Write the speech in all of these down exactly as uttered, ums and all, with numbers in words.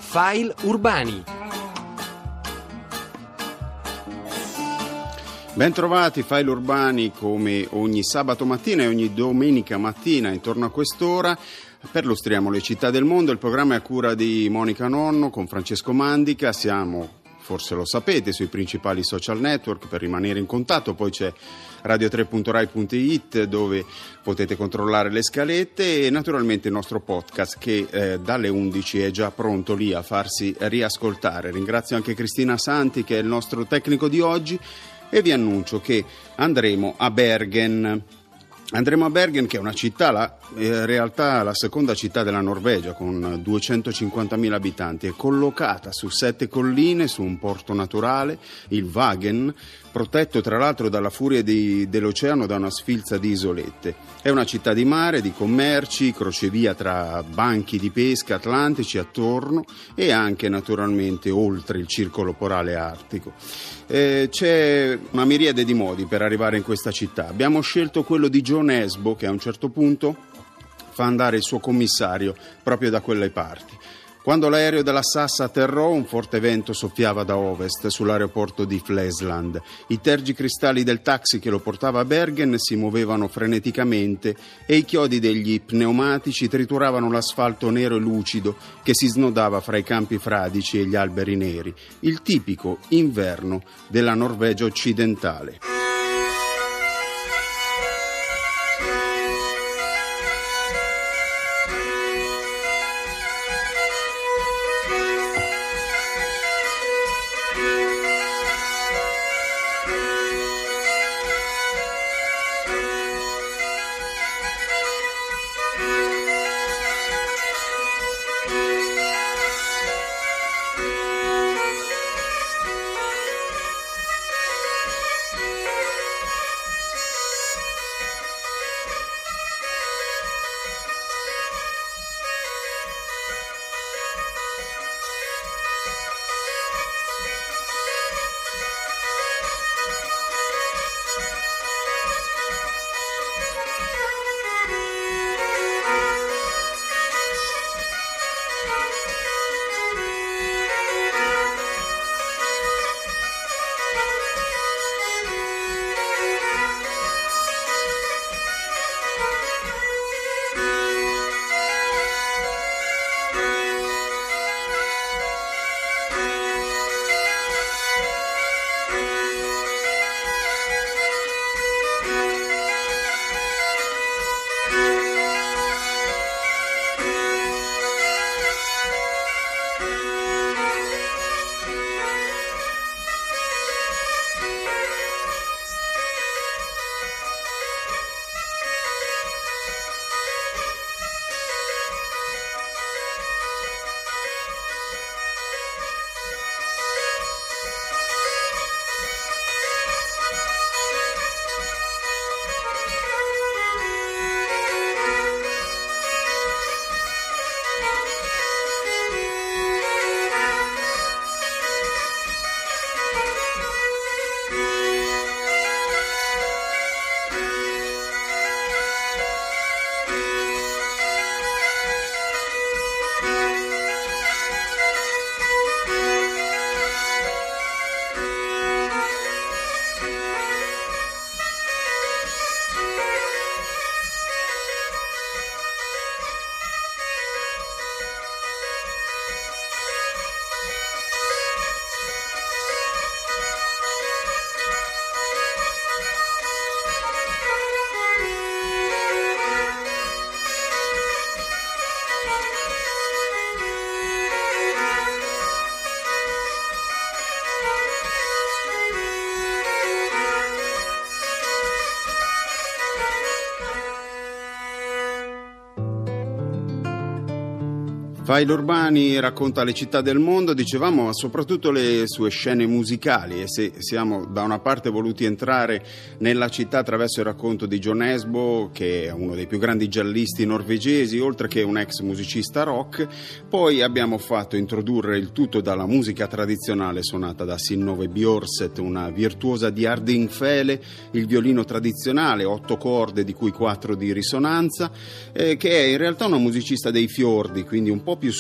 File Urbani. Bentrovati, File Urbani, come ogni sabato mattina e ogni domenica mattina intorno a quest'ora perlustriamo le città del mondo. Il programma è a cura di Monica Nonno con Francesco Mandica. Siamo, forse lo sapete, sui principali social network per rimanere in contatto. Poi c'è radio tre punto rai punto it dove potete controllare le scalette e naturalmente il nostro podcast che eh, dalle undici è già pronto lì a farsi riascoltare. Ringrazio anche Cristina Santi che è il nostro tecnico di oggi e vi annuncio che andremo a Bergen. Andremo a Bergen, che è una città, la, in realtà la seconda città della Norvegia con duecentocinquantamila abitanti, è collocata su sette colline, su un porto naturale, il Vagen, protetto tra l'altro dalla furia di, dell'oceano da una sfilza di isolette. È una città di mare, di commerci, crocevia tra banchi di pesca atlantici attorno e anche naturalmente oltre il circolo polare artico. Eh, c'è una miriade di modi per arrivare in questa città. Abbiamo scelto quello di John Esbo, che a un certo punto fa andare il suo commissario proprio da quelle parti. Quando l'aereo della S A S atterrò, un forte vento soffiava da ovest sull'aeroporto di Flesland. I tergicristalli del taxi che lo portava a Bergen si muovevano freneticamente e i chiodi degli pneumatici trituravano l'asfalto nero e lucido che si snodava fra i campi fradici e gli alberi neri. Il tipico inverno della Norvegia occidentale. File Urbani racconta le città del mondo, dicevamo, ma soprattutto le sue scene musicali, e se siamo da una parte voluti entrare nella città attraverso il racconto di John Esbo, che è uno dei più grandi giallisti norvegesi, oltre che un ex musicista rock, poi abbiamo fatto introdurre il tutto dalla musica tradizionale suonata da Synnøve Bjørseth, una virtuosa di Hardingfele, il violino tradizionale, otto corde di cui quattro di risonanza, eh, che è in realtà una musicista dei fiordi, quindi un po' più su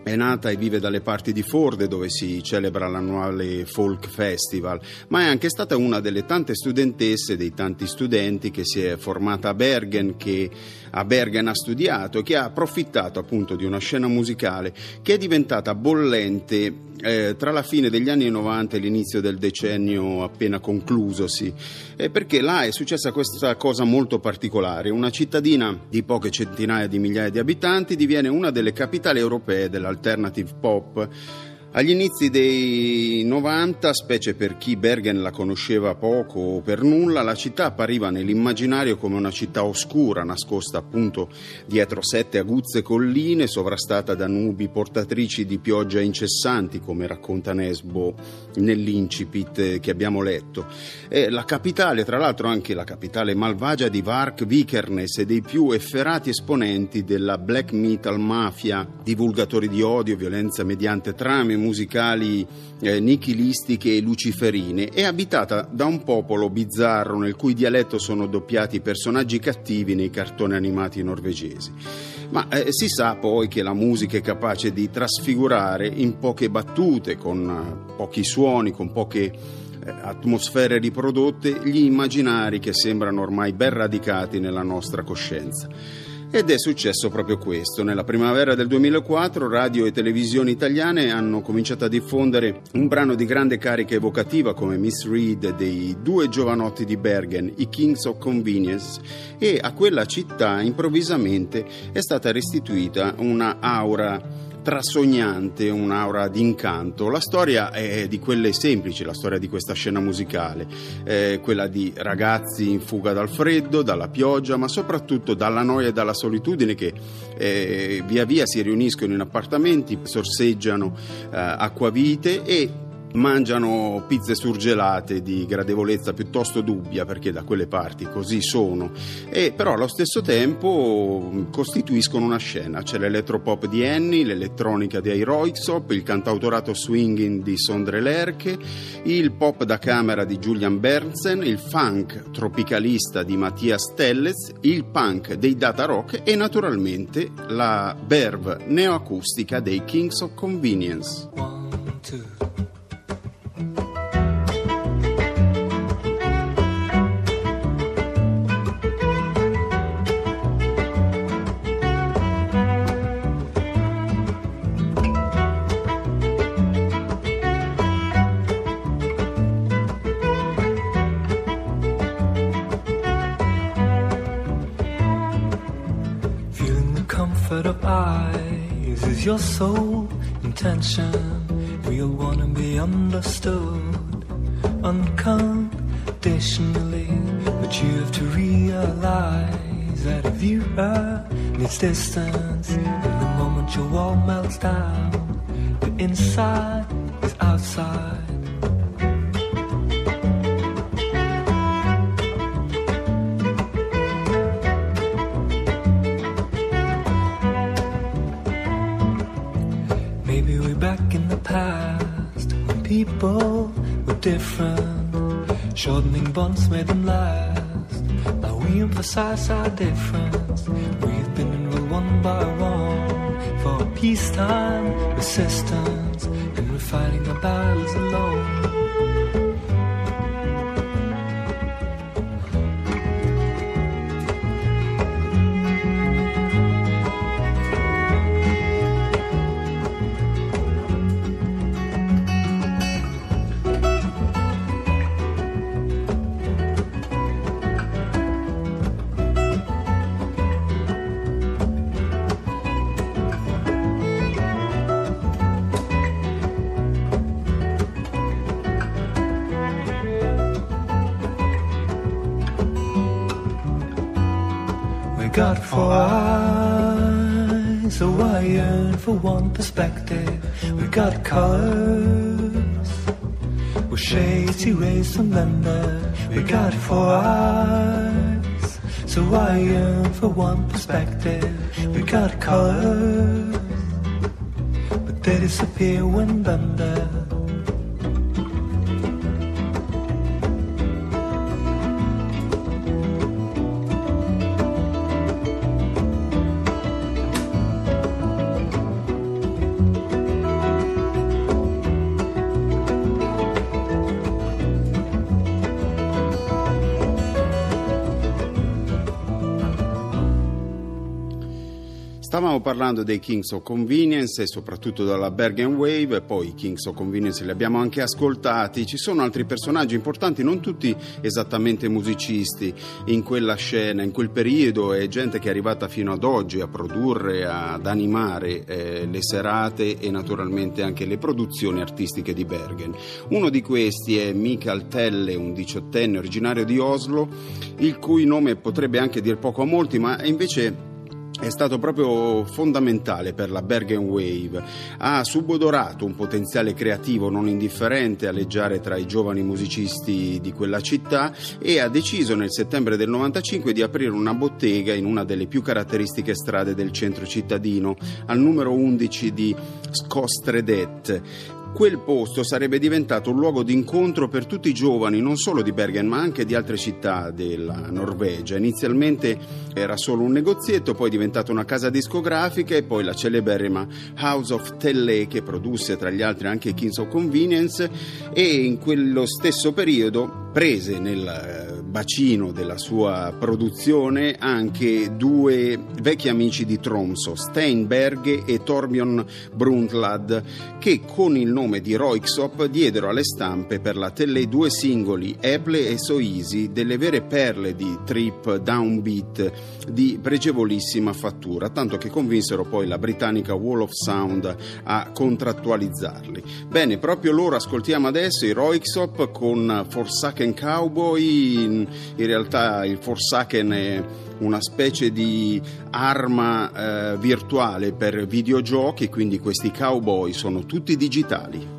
è nata e vive dalle parti di Forde, dove si celebra l'annuale Folk Festival, ma è anche stata una delle tante studentesse, dei tanti studenti che si è formata a Bergen, che a Bergen ha studiato e che ha approfittato appunto di una scena musicale che è diventata bollente eh, tra la fine degli anni novanta e l'inizio del decennio appena conclusosi, eh, perché là è successa questa cosa molto particolare. Una cittadina di poche centinaia di migliaia di abitanti diviene una delle capitali europee della alternative pop. Agli inizi dei novanta, specie per chi Bergen la conosceva poco o per nulla, la città appariva nell'immaginario come una città oscura, nascosta appunto dietro sette aguzze colline, sovrastata da nubi portatrici di pioggia incessanti, come racconta Nesbo nell'incipit che abbiamo letto. E la capitale, tra l'altro anche la capitale malvagia di Vark Vikernes e dei più efferati esponenti della black metal mafia, divulgatori di odio, violenza mediante trame musicali eh, nichilistiche e luciferine, è abitata da un popolo bizzarro nel cui dialetto sono doppiati personaggi cattivi nei cartoni animati norvegesi. Ma eh, si sa poi che la musica è capace di trasfigurare in poche battute, con eh, pochi suoni, con poche eh, atmosfere riprodotte, gli immaginari che sembrano ormai ben radicati nella nostra coscienza. Ed è successo proprio questo. Nella primavera del duemilaquattro radio e televisioni italiane hanno cominciato a diffondere un brano di grande carica evocativa come Miss Reed dei due giovanotti di Bergen, i Kings of Convenience, e a quella città improvvisamente è stata restituita una aura trasognante, un'aura d'incanto. La storia è di quelle semplici, la storia di questa scena musicale, eh, quella di ragazzi in fuga dal freddo, dalla pioggia, ma soprattutto dalla noia e dalla solitudine, che eh, via via si riuniscono in appartamenti, sorseggiano eh, acquavite e mangiano pizze surgelate di gradevolezza piuttosto dubbia, perché da quelle parti così sono, e però allo stesso tempo costituiscono una scena. C'è l'elettropop di Annie, l'elettronica di Röyksopp, il cantautorato swinging di Sondre Lerche, il pop da camera di Julian Bernsen, il funk tropicalista di Mattias Tellez, il punk dei Data Rock e naturalmente la verve neoacustica dei Kings of Convenience. One, two. Of eyes is your sole intention. We'll wanna be understood unconditionally, but you have to realize that a viewer needs distance. And the moment your wall melts down, the inside is outside. Back in the past, when people were different, shortening bonds made them last. Now we emphasize our difference. We've been enrolled one by one for peacetime resistance, and we're fighting our battles alone. Got four eyes, so I yearn for one perspective. We got colors, with shades erased from blender. We got four eyes, so I yearn for one perspective. We got colors, but they disappear when blended. Stavamo parlando dei Kings of Convenience e soprattutto della Bergen Wave, e poi i Kings of Convenience li abbiamo anche ascoltati. Ci sono altri personaggi importanti, non tutti esattamente musicisti, in quella scena, in quel periodo, e gente che è arrivata fino ad oggi a produrre, ad animare eh, le serate e naturalmente anche le produzioni artistiche di Bergen. Uno di questi è Mikael Telle, un diciottenne originario di Oslo, il cui nome potrebbe anche dir poco a molti, ma invece è stato proprio fondamentale per la Bergen Wave. Ha subodorato un potenziale creativo non indifferente, aleggiare tra i giovani musicisti di quella città, e ha deciso nel settembre del novantacinque di aprire una bottega in una delle più caratteristiche strade del centro cittadino, al numero undici di Skostredet. Quel posto sarebbe diventato un luogo d'incontro per tutti i giovani, non solo di Bergen ma anche di altre città della Norvegia. Inizialmente era solo un negozietto, poi è diventato una casa discografica, e poi la celeberrima House of Telle, che produsse tra gli altri anche Kings of Convenience, e in quello stesso periodo prese nel bacino della sua produzione anche due vecchi amici di Tromsø, Stein Berge e Torbjørn Brundtland, che con il nome di Röyksopp diedero alle stampe per la Telle due singoli, Eple e So Easy, delle vere perle di trip downbeat di pregevolissima fattura, tanto che convinsero poi la britannica Wall of Sound a contrattualizzarli. Bene, proprio loro ascoltiamo adesso, i Röyksopp, con Forsaken Cowboy. In, in realtà il Forsaken è una specie di arma eh, virtuale per videogiochi, quindi questi cowboy sono tutti digitali.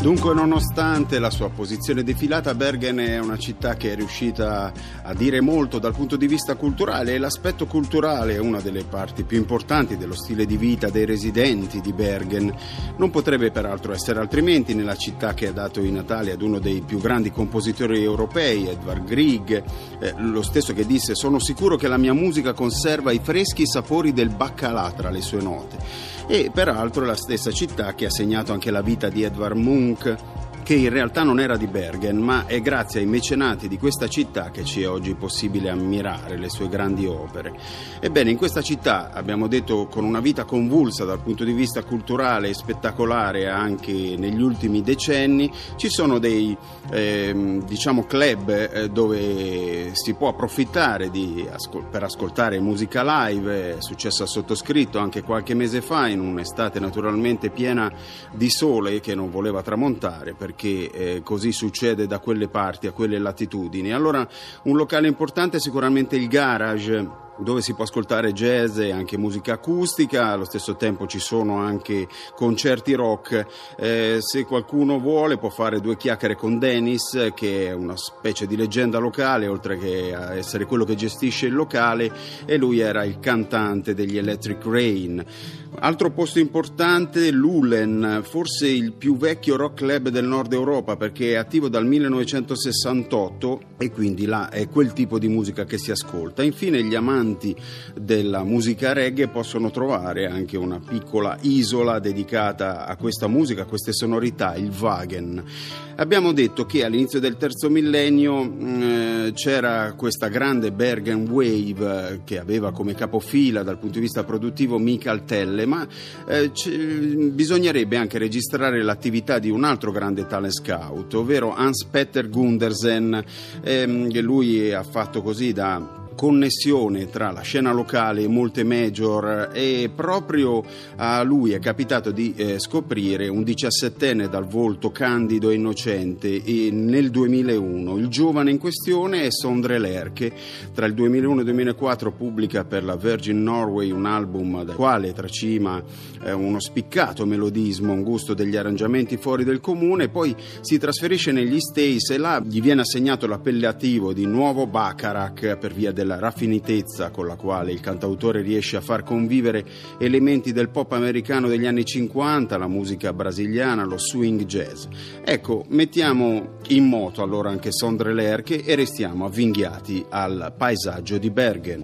Dunque, nonostante la sua posizione defilata, Bergen è una città che è riuscita a dire molto dal punto di vista culturale, e l'aspetto culturale è una delle parti più importanti dello stile di vita dei residenti di Bergen. Non potrebbe peraltro essere altrimenti nella città che ha dato i natali ad uno dei più grandi compositori europei, Edvard Grieg, eh, lo stesso che disse: "Sono sicuro che la mia musica conserva i freschi sapori del baccalà tra le sue note". E peraltro è la stessa città che ha segnato anche la vita di Edvard Munch, che in realtà non era di Bergen, ma è grazie ai mecenati di questa città che ci è oggi possibile ammirare le sue grandi opere. Ebbene, in questa città, abbiamo detto, con una vita convulsa dal punto di vista culturale e spettacolare anche negli ultimi decenni, ci sono dei eh, diciamo club eh, dove si può approfittare di, ascol- per ascoltare musica live. È successo a sottoscritto anche qualche mese fa, in un'estate naturalmente piena di sole che non voleva tramontare, perché eh, così succede da quelle parti, a quelle latitudini. Allora, un locale importante è sicuramente il Garage, dove si può ascoltare jazz e anche musica acustica. Allo stesso tempo ci sono anche concerti rock. Eh, se qualcuno vuole può fare due chiacchiere con Dennis, che è una specie di leggenda locale, oltre che a essere quello che gestisce il locale, e lui era il cantante degli Electric Rain. Altro posto importante, l'Ulen, forse il più vecchio rock club del nord Europa, perché è attivo dal millenovecentosessantotto e quindi là è quel tipo di musica che si ascolta. Infine, gli amanti della musica reggae possono trovare anche una piccola isola dedicata a questa musica, a queste sonorità, il Wagen. Abbiamo detto che all'inizio del terzo millennio eh, c'era questa grande Bergen Wave che aveva come capofila dal punto di vista produttivo Michael Telle, ma eh, c- bisognerebbe anche registrare l'attività di un altro grande talent scout, ovvero Hans Petter Gundersen. ehm, lui ha fatto così da connessione tra la scena locale e molte major, e proprio a lui è capitato di eh, scoprire un diciassettenne dal volto candido e innocente, e nel duemilauno il giovane in questione è Sondre Lerche. Tra il duemilauno e il duemilaquattro pubblica per la Virgin Norway un album dal quale tracima eh, uno spiccato melodismo, un gusto degli arrangiamenti fuori del comune. Poi si trasferisce negli States e là gli viene assegnato l'appellativo di Nuovo Bacharach per via della raffinatezza con la quale il cantautore riesce a far convivere elementi del pop americano degli anni cinquanta, la musica brasiliana, lo swing jazz. Ecco, mettiamo in moto allora anche Sondre Lerche e restiamo avvinghiati al paesaggio di Bergen.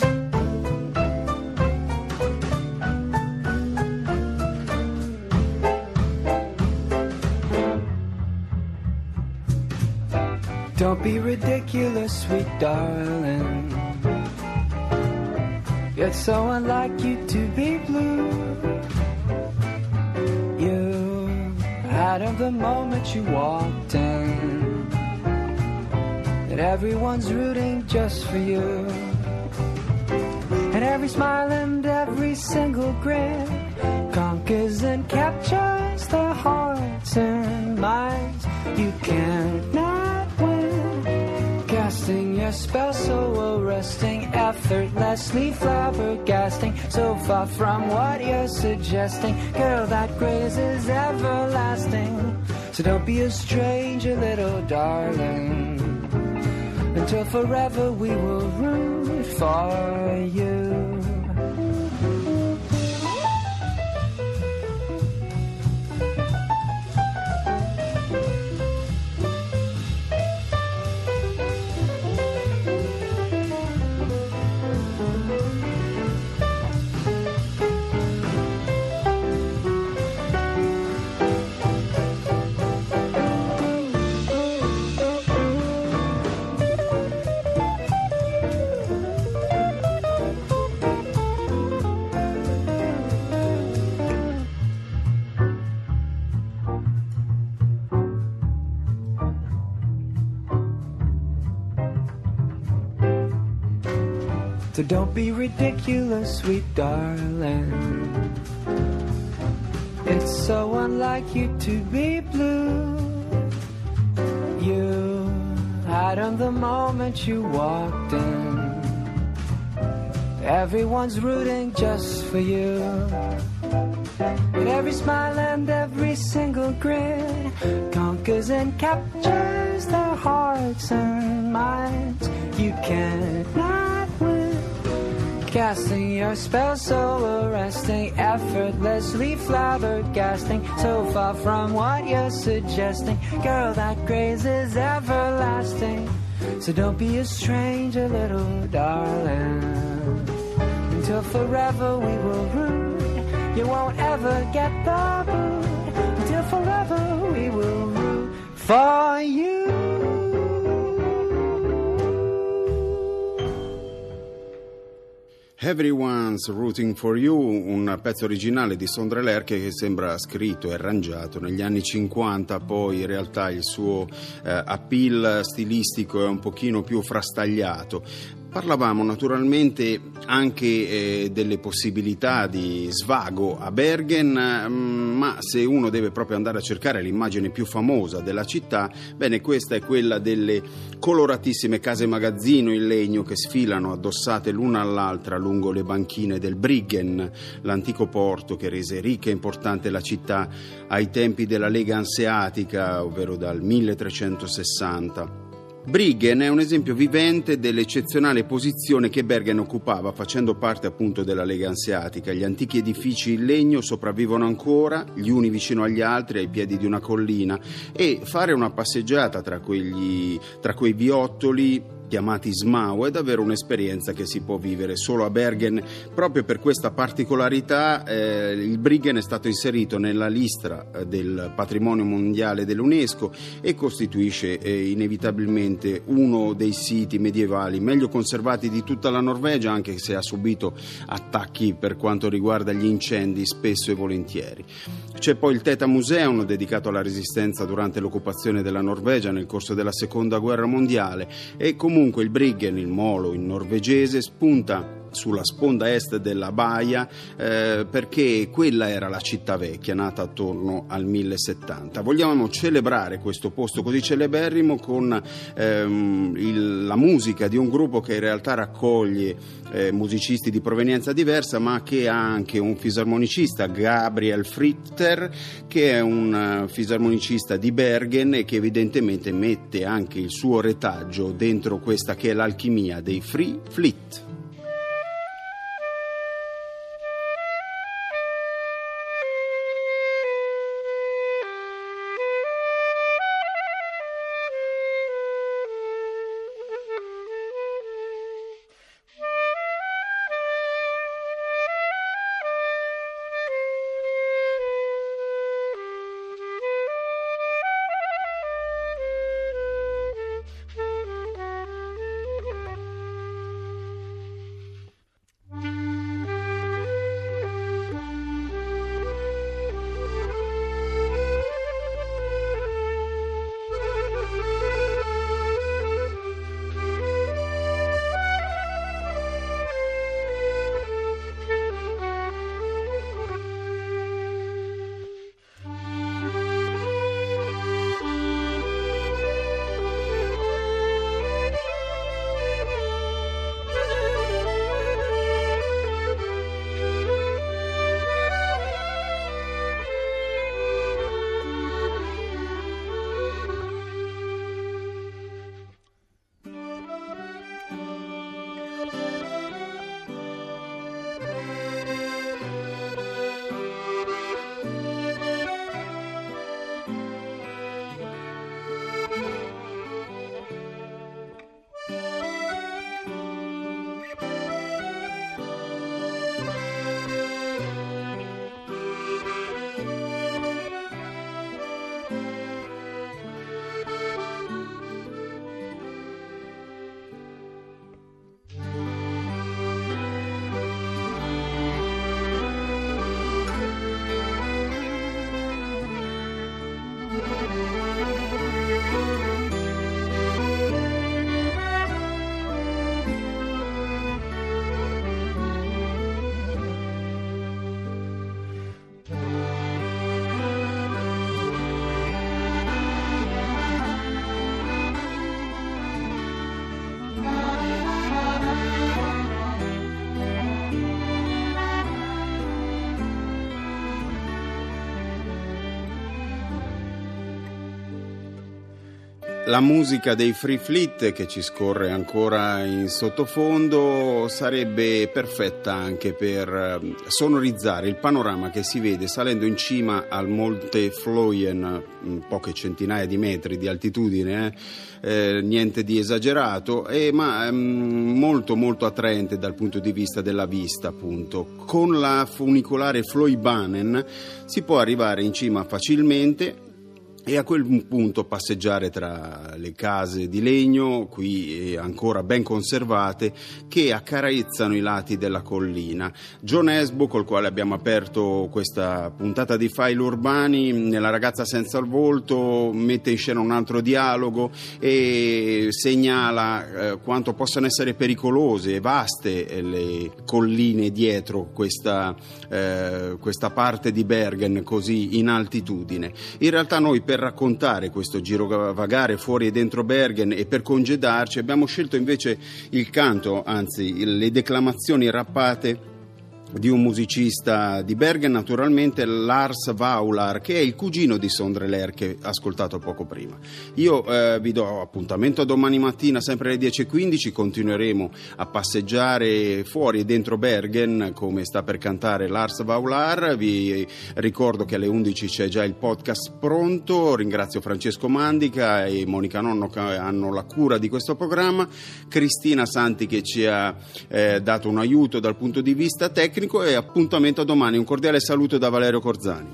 Don't be ridiculous, sweet darling. It's so unlike you to be blue. You had of the moment you walked in that everyone's rooting just for you. And every smile and every single grin conquers and captures the hearts and minds you can't not win. Casting your spell so arresting, effortlessly flabbergasting, so far from what you're suggesting. Girl, that grace is everlasting. So don't be a stranger, little darling. Until forever we will root for you. So don't be ridiculous, sweet darling. It's so unlike you to be blue. You had on the moment you walked in. Everyone's rooting just for you. But every smile and every single grin conquers and captures their hearts and minds. You cannot win. Casting your spell so arresting, effortlessly flabbergasting, so far from what you're suggesting. Girl, that grace is everlasting. So don't be a stranger, little darling. Until forever we will root. You won't ever get the boot. Until forever we will root for you. Everyone's Rooting for You, un pezzo originale di Sondre Lerche che sembra scritto e arrangiato negli anni cinquanta, poi in realtà il suo eh, appeal stilistico è un pochino più frastagliato. Parlavamo naturalmente anche eh, delle possibilità di svago a Bergen, mh, ma se uno deve proprio andare a cercare l'immagine più famosa della città, bene, questa è quella delle coloratissime case magazzino in legno che sfilano addossate l'una all'altra lungo le banchine del Bryggen, l'antico porto che rese ricca e importante la città ai tempi della Lega Anseatica, ovvero dal milletrecentosessanta. Bryggen è un esempio vivente dell'eccezionale posizione che Bergen occupava facendo parte appunto della Lega Anseatica. Gli antichi edifici in legno sopravvivono ancora, gli uni vicino agli altri ai piedi di una collina, e fare una passeggiata tra quegli, tra quei viottoli chiamati Smau è davvero un'esperienza che si può vivere solo a Bergen. Proprio per questa particolarità eh, il Bryggen è stato inserito nella lista del patrimonio mondiale dell'UNESCO e costituisce eh, inevitabilmente uno dei siti medievali meglio conservati di tutta la Norvegia, anche se ha subito attacchi per quanto riguarda gli incendi spesso e volentieri. C'è poi il Teta Museum, dedicato alla resistenza durante l'occupazione della Norvegia nel corso della seconda guerra mondiale, e comunque Comunque il Bryggen, il molo in norvegese, spunta sulla sponda est della baia eh, perché quella era la città vecchia nata attorno al millesettanta. Vogliamo celebrare questo posto così celeberrimo con ehm, il, la musica di un gruppo che in realtà raccoglie eh, musicisti di provenienza diversa, ma che ha anche un fisarmonicista, Gabriel Fritter, che è un uh, fisarmonicista di Bergen e che evidentemente mette anche il suo retaggio dentro questa che è l'alchimia dei Free Fleet. La musica dei Free Fleet che ci scorre ancora in sottofondo sarebbe perfetta anche per sonorizzare il panorama che si vede salendo in cima al Monte Floyen, poche centinaia di metri di altitudine, eh? Eh, niente di esagerato, eh, ma ehm, molto molto attraente dal punto di vista della vista, appunto. Con la funicolare Floybanen si può arrivare in cima facilmente e a quel punto passeggiare tra le case di legno, qui ancora ben conservate, che accarezzano i lati della collina. John Esbo, col quale abbiamo aperto questa puntata di File Urbani, nella Ragazza senza il volto, mette in scena un altro dialogo e segnala eh, quanto possano essere pericolose e vaste le colline dietro questa, eh, questa parte di Bergen così in altitudine. In realtà noi per raccontare questo girovagare fuori e dentro Bergen e per congedarci abbiamo scelto invece il canto, anzi le declamazioni rappate di un musicista di Bergen, naturalmente Lars Vaular, che è il cugino di Sondre Lerche che ascoltato poco prima. Io eh, vi do appuntamento a domani mattina sempre alle dieci e quindici, continueremo a passeggiare fuori e dentro Bergen come sta per cantare Lars Vaular. Vi ricordo che alle undici c'è già il podcast pronto. Ringrazio Francesco Mandica e Monica Nonno che hanno la cura di questo programma, Cristina Santi che ci ha eh, dato un aiuto dal punto di vista tecnico, e appuntamento a domani. Un cordiale saluto da Valerio Corzani.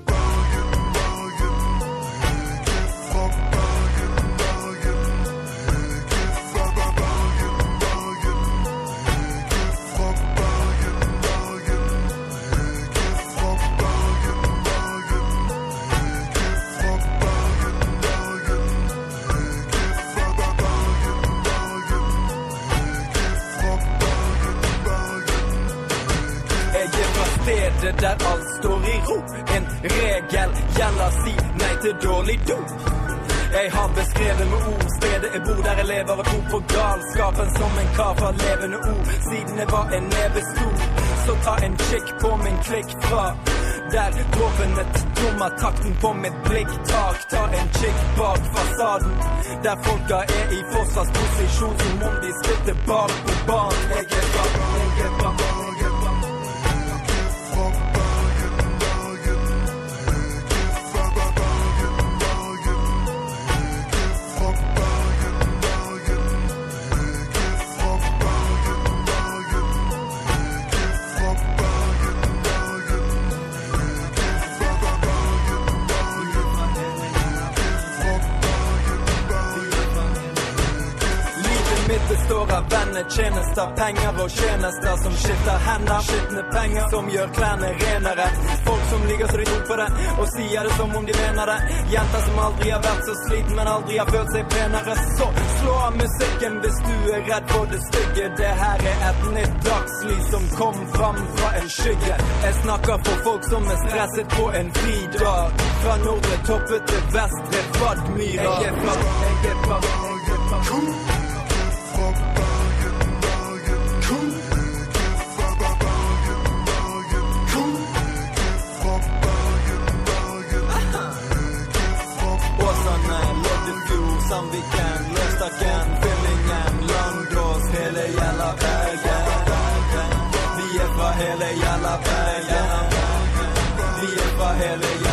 Der alt står i ro. En regel gjelder, si nei til dårlig dop. Jeg har beskrevet med ord stedet jeg bor, der jeg lever og tror på galskapen som en kar fra levende ord. Siden jeg var en neve stor, så ta en kikk på min klikk fra der våpenet tommer takten på mitt blikktak. Ta en kikk bak fasaden, der folka er i forsvarsposisjon som om de spilte bak på banen. Jeg er bak, jeg er bak, jeg er bak. Består av venner, tjenester, penger og tjenester som skifter hender, skiftende penger som gjør klærne renere. Folk som ligger så de tror på det og sier det som om de mener det. Jenter som aldri har vært så sliten, men aldri har følt seg penere. Så slå av musikken hvis du er redd for det stygge. Det her er et nytt dagslys som kom fram fra en skygge. Jeg snakker for folk som er stresset på en fridag, fra nordre toppet til vestre Vadmyra. Jeg er fra, jeg er fra, jeg er fra cool. Sandviken, Løstakken, Fyllingen, Landås, hele jævla Bergen. Vi er fra hele jævla Bergen. Vi er fra hele jævla